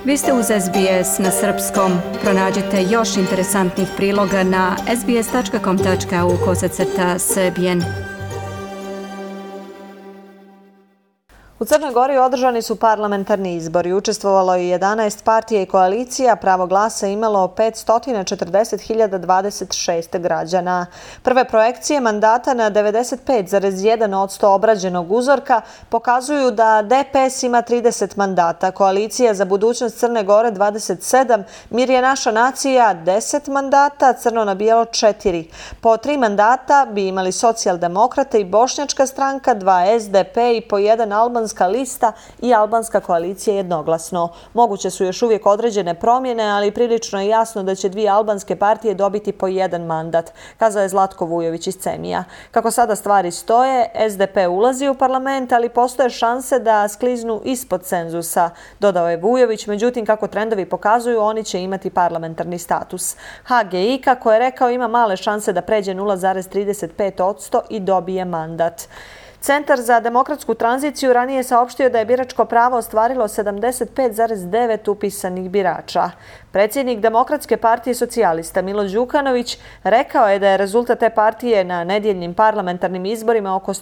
Vi ste uz SBS na srpskom. Pronađite još interesantnih priloga na sbs.com.au/srbijen. U Crnoj Gori održani su parlamentarni izbori. Učestvovalo je 11 partija i koalicija, pravo glasa imalo 540.026 građana. Prve projekcije mandata na 95,1% obrađenog uzorka pokazuju da DPS ima 30 mandata, Koalicija za budućnost Crne Gore 27, Mir je naša nacija 10 mandata, Crno na bijelo 4. Po 3 mandata bi imali Socijaldemokrate i Bošnjačka stranka, 2 SDP i po 1 albanska lista i albanska koalicija jednoglasno. Moguće su još uvijek određene promjene, ali prilično je jasno da će 2 albanske partije dobiti po 1 mandat, kazao je Zlatko Vujović iz Cemija. Kako sada stvari stoje, SDP ulazi u parlament, ali postoje šanse da skliznu ispod cenzusa, dodao je Vujović, međutim kako trendovi pokazuju, oni će imati parlamentarni status. HGI, kako je rekao, ima male šanse da pređe 0,35% i dobije mandat. Centar za demokratsku tranziciju ranije saopštio da je biračko pravo ostvarilo 75,9 upisanih birača. Predsjednik Demokratske partije socijalista Milo Đukanović rekao je da je rezultat te partije na nedjeljnim parlamentarnim izborima oko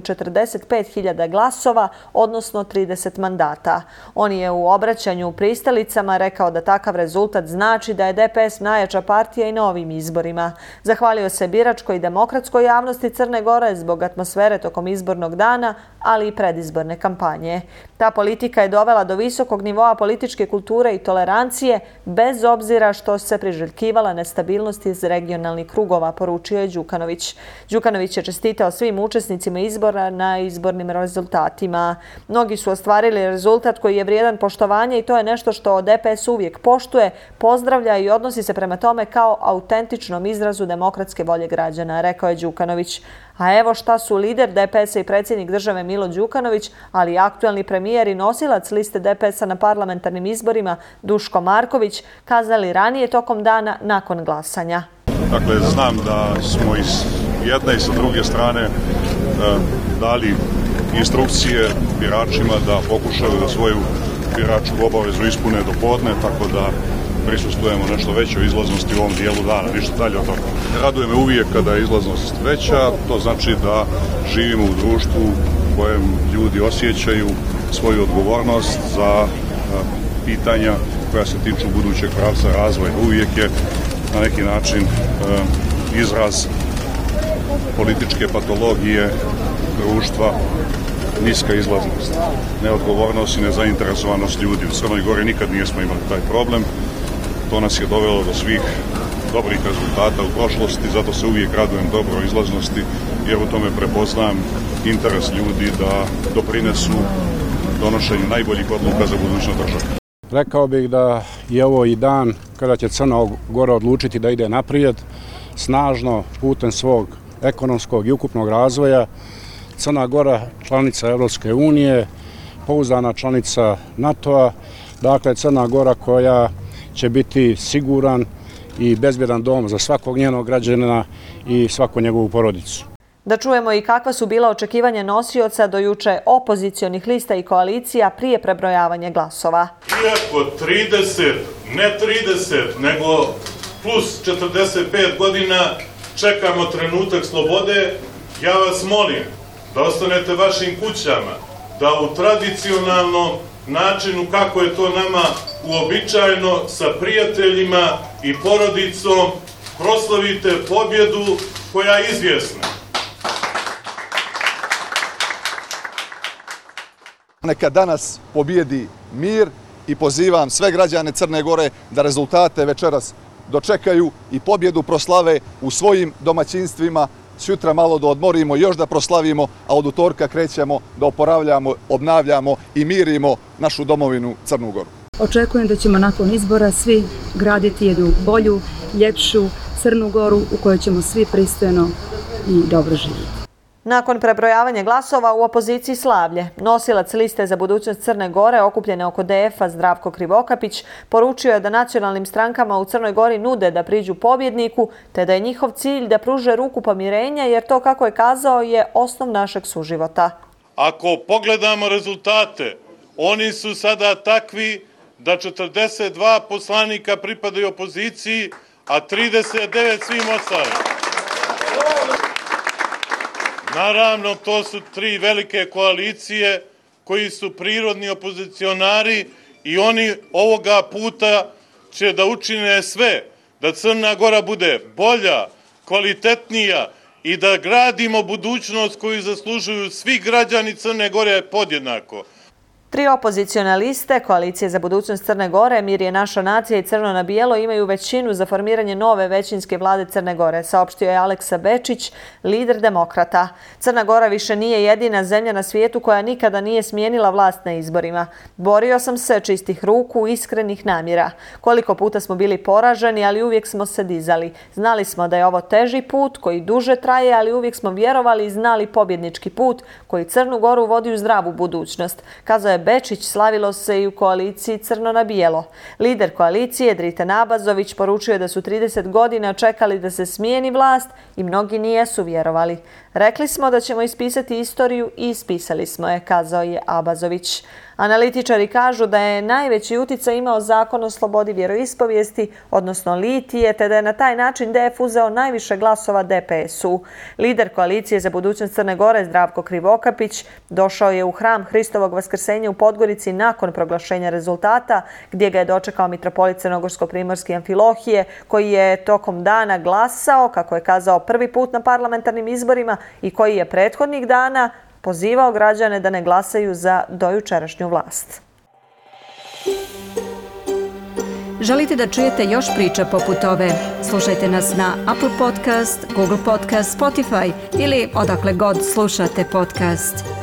145.000 glasova, odnosno 30 mandata. On je u obraćanju pristalicama rekao da takav rezultat znači da je DPS najjača partija i na ovim izborima. Zahvalio se biračkoj i demokratskoj javnosti Crne Gore zbog atmosfere tokom izbornog dana, ali i predizborne kampanje. Ta politika je dovela do visokog nivoa političke kulture i tolerancije, bez obzira što se priželjkivala nestabilnost iz regionalnih krugova, poručio je Đukanović. Đukanović je čestitao svim učesnicima izbora na izbornim rezultatima. Mnogi su ostvarili rezultat koji je vrijedan poštovanja i to je nešto što DPS uvijek poštuje, pozdravlja i odnosi se prema tome kao autentičnom izrazu demokratske volje građana, rekao je Đukanović. A evo šta su lider DPS-a i predsjednik države Milo Đukanović, ali i aktualni premijer i nosilac liste DPS-a na parlamentarnim izborima Duško Marković kazali ranije tokom dana nakon glasanja. Dakle, znam da smo i s jedne i sa druge strane dali instrukcije biračima da pokušaju da svoju biračku obavezu ispune do podne, tako da prisustvujemo nešto većoj izlaznosti u ovom dijelu dana, ništa dalje od toga. Raduje me uvijek kada je izlaznost veća, to znači da živimo u društvu u kojem ljudi osjećaju svoju odgovornost za pitanja koja se tiču budućeg pravca razvoja. Uvijek je na neki način izraz političke patologije društva niska izlaznost, neodgovornost i nezainteresovanost ljudi. U Crnoj Gori nikad nismo imali taj problem. To nas je dovelo do svih dobrih rezultata u prošlosti, zato se uvijek radujem dobroj izlaznosti, jer u tome prepoznam interes ljudi da doprinesu donošenju najboljih odluka za budućnost države. Rekao bih da je ovo i dan kada će Crna Gora odlučiti da ide naprijed, snažno putem svog ekonomskog i ukupnog razvoja. Crna Gora članica Evropske unije, pouzdana članica NATO-a, dakle Crna Gora koja će biti siguran i bezbjedan dom za svakog njenog građanina i svaku njegovu porodicu. Da čujemo i kakva su bila očekivanja nosioca do juče opozicionih lista i koalicija prije prebrojavanja glasova. Iako 30, ne 30, nego plus 45 godina čekamo trenutak slobode, ja vas molim da ostanete vašim kućama, da u tradicionalnom načinu kako je to nama uobičajeno sa prijateljima i porodicom proslavite pobjedu koja je izvjesna. Neka danas pobjedi mir i pozivam sve građane Crne Gore da rezultate večeras dočekaju i pobjedu proslave u svojim domaćinstvima. Sutra malo da odmorimo, još da proslavimo, a od utorka krećemo da oporavljamo, obnavljamo i mirimo našu domovinu Crnu Goru. Očekujem da ćemo nakon izbora svi graditi jednu bolju, ljepšu Crnu Goru u kojoj ćemo svi pristojno i dobro živjeti. Nakon prebrojavanja glasova u opoziciji slavlje, nosilac liste za budućnost Crne Gore okupljene oko DF-a Zdravko Krivokapić poručio je da nacionalnim strankama u Crnoj Gori nude da priđu pobjedniku, te da je njihov cilj da pruže ruku pomirenja, jer to, kako je kazao, je osnov našeg suživota. Ako pogledamo rezultate, oni su sada takvi da 42 poslanika pripadaju opoziciji, a 39 svim ostalim. Naravno, to su 3 velike koalicije koji su prirodni opozicionari i oni ovoga puta će da učine sve da Crna Gora bude bolja, kvalitetnija i da gradimo budućnost koju zaslužuju svi građani Crne Gore podjednako. 3 opozicione liste, Koalicije za budućnost Crne Gore, Mir je naša nacija i Crno na bijelo imaju većinu za formiranje nove većinske vlade Crne Gore, saopštio je Aleksa Bečić, lider demokrata. Crna Gora više nije jedina zemlja na svijetu koja nikada nije smijenila vlast na izborima. Borio sam se čistih ruku, iskrenih namjera. Koliko puta smo bili poraženi, ali uvijek smo se dizali. Znali smo da je ovo teži put koji duže traje, ali uvijek smo vjerovali i znali pobjednički put koji Crnu Goru vodi u zdravu budućnost, kazao je Bečić. Slavilo se i u koaliciji Crno na bijelo. Lider koalicije Driten Abazović poručuje da su 30 godina čekali da se smijeni vlast i mnogi nijesu vjerovali. Rekli smo da ćemo ispisati istoriju i ispisali smo je, kazao je Abazović. Analitičari kažu da je najveći uticaj imao zakon o slobodi vjeroispovijesti, odnosno litije, te da je na taj način DF uzeo najviše glasova DPS-u. Lider Koalicije za budućnost Crne Gore Zdravko Krivokapić došao je u hram Hristovog vaskrsenja u Podgorici nakon proglašenja rezultata, gdje ga je dočekao mitropolit Crnogorsko-primorski Amfilohije, koji je tokom dana glasao, kako je kazao, prvi put na parlamentarnim izborima i koji je prethodnih dana pozivao građane da ne glasaju za dojučerašnju vlast. Želite da čujete još priča poput ove? Slušajte nas na Apple Podcast, Google Podcast, Spotify ili odakle god slušate podcast.